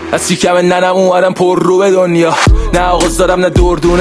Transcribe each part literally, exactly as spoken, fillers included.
از شکم ننم اومدم پر رو به دنیا. نه آغاز دارم نه دردونه،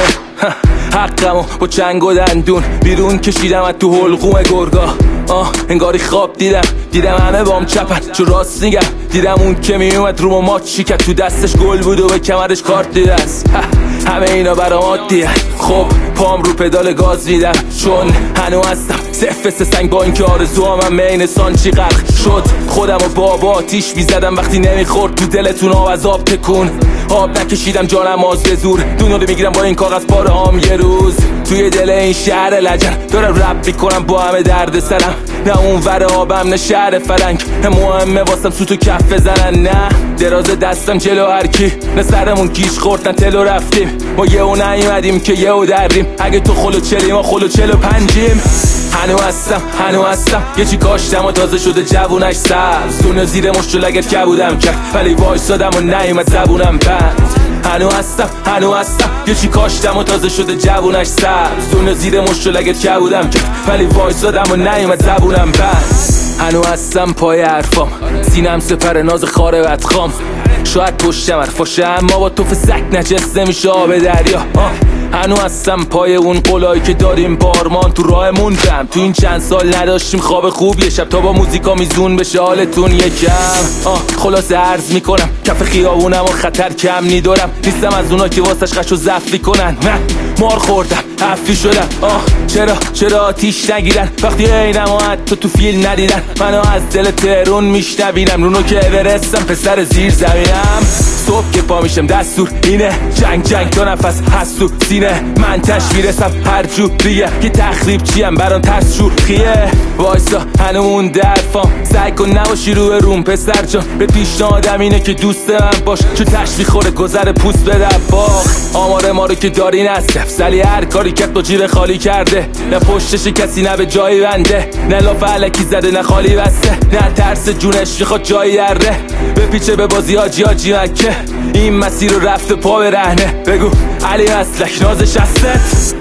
حقمو با چنگ و دندون بیرون کشیدم از تو حلقوم گرگا. آه انگاری خواب دیدم، دیدم همه بام چپن چون راست میگم. دیدم اون که میومد رو ما چیکت، تو دستش گل بود و به کمرش کارت دیده است. همه اینا برام عادیه. خب پام رو پدال گاز میدم چون هنو هستم صفر سه سنگ با اینکه آرزوامم مین سانچی غرق شد. خودم و بابا آتیش میزدم وقتی نمیخورد تو دلتون آب از آب تکون. آب نکشیدم جانم آز به زور، دنیا رو میگیرم با این کاغذ پاره هام. یه روز توی دل این شهر لجن دارم رپ میکنم با همه درد سرم. نه اون ور آبم نه شهر فرنگ، مهمه واسم سوتو کف بزنن. نه دراز دستم جلو هرکی، نه سرمون کیش خورد نه تلو رفتیم. ما یه و نیومدیم که یه و دریم. اگه تو خلو چلی ما خلو چلو پنجیم. هنو هستم هنو هستم یه چی کاشتم و تازه شده جوونش سبز. دنیا زیر مشت و لگت کبودم کرد ولی وایسادم و نیومد زبونم بند. هنو هستم هنو هستم یه چی کاشتم و تازه شده جوونش سبز. دنیا زیر مشت و لگت کبودم کرد ولی وایسادم و نیومد زبونم بند. هنو هستم پای حرفام، سینم سپر ناز خاره بدخام. شاید پشتم حرفاشه اما با توف سک نجس نمیشه آب دریا. هنو هستم پای اون قولایی که داریم بارمان تو راه موندم. تو این چند سال نداشتیم خواب خوب، یه شب تا با موزیکا میزون بشه حالتون یکم. آه خلاصه عرض میکنم کف خیابونم و خطر کم نیدارم. نیستم از اونا که واسش قش و زفی کنن. نه مار خوردم حفی شدم. آه چرا چرا آتیش نگیرن وقتی اینم و حتی تو فیلم ندیدن. منو از دل تهرون میشنوینم رونو که اورستم پسر زیر زمینم. صبح که پا میشم دستور اینه جنگ جنگ دو نفس هست تو سینه. من تش میرسم هر جوریه که تخریب چیم برام ترس شوخیه. وایسا هنومون درفام سعی کن نباشی روی روم پسر جان. به پیشنهادم اینه که دوست من باش چون تش میخوره گذر پوست به دباغ. آمار ما رو که داری نصف سلی هر کاری کت با جیب خالی کرده. نه پشتش کسی نه به جایی بنده، نه لاف علکی زده نه خالی بسته. نه ترس جونش میخواد جایی اره بپیچه به بازی آجی آجی مکه. این مسیر رو رفته پا به رهنه بگو علی اسلک نازش هستت.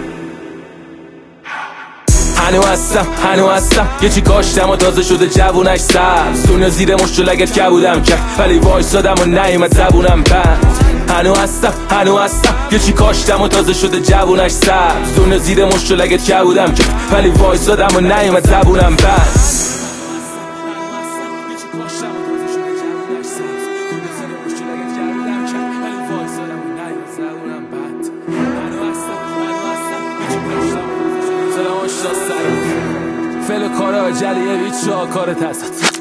هنو هستم هنو هستم یه چی کاشتم و تازه شده جوونش سبز. دنیا زیر مشت و لگت کبودم کرد ولی وایسادم و نیومد زبونم بند. هنو هستم هنو هستم یه چی کاشتم و تازه شده جوونش سبز. دنیا زیر مشت و لگت کبودم کرد ولی وایسادم و نیومد زبونم بند. فعل کار جلیه هیچ شاکارت هست.